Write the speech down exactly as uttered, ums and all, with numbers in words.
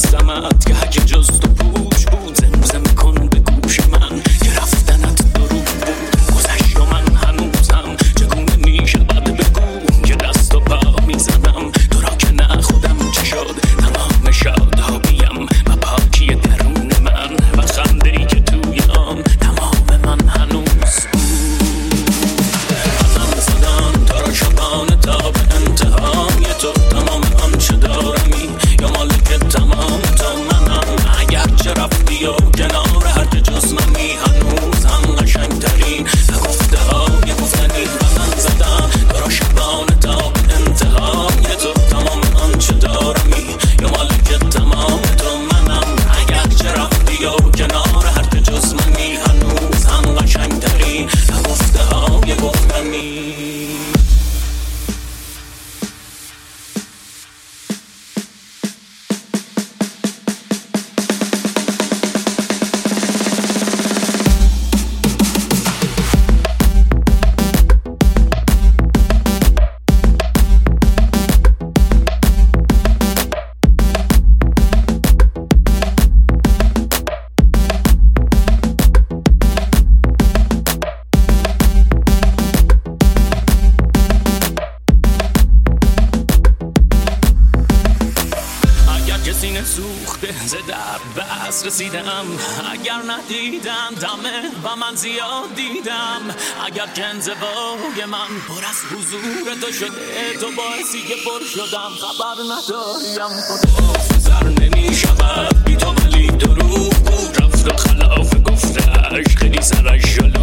خواستمت که هرگه جز تو پوش بود زمزمه میکن به گوش من که رفتنت دروغ بود. گذشت و من هنوزم چگونه میشود بگو که دست و پا میزنم تو را که نه خودم چه شد تمام شادابیم و پاکی درون من و خنده‌ای که توی آن تمام من هنوز بود. منم زدم تو را شبانه تا به انتهای تو تمام آنچه دارمی یا مالک تمام تو منم. اگر چه رفتی و کنار هر که جز منی هنوز هم قشنگترین گفته های گفتنی. منم زدم تو را شبانه تا به انتهای تو تمام آنچه دارمی یا مالک تمام تو منم. اگر چه رفتی و کنار هر که جز منی هنوز هم قشنگترین گفته های گفتنی. سینه سوخته ز درد به اصل رسیدم. اگر ندیدم دمه و من زیاد دیدم. اگر جنزبای من پر از حضور تو شده تو باعثی که پر شدم خبر نداریم. خدا سر نمی شود بی تو ولی دروغ بود رفت و خلاف گفتش خیلی سرش جلو